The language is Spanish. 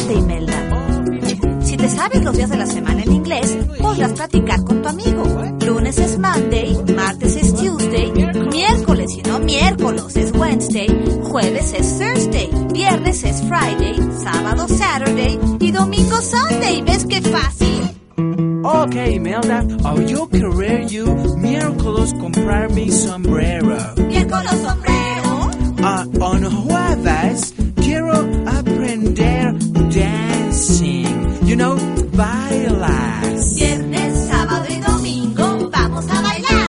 Actívate, Imelda. Si te sabes los días de la semana en inglés, podrás practicar con tu amigo. Lunes es Monday, martes es Tuesday, miércoles y no miércoles es Wednesday, jueves es Thursday, viernes es Friday, sábado Saturday y domingo Sunday. ¿Ves qué fácil? Okay, Imelda, yo querer you miércoles comprar mi sombrero. Miércoles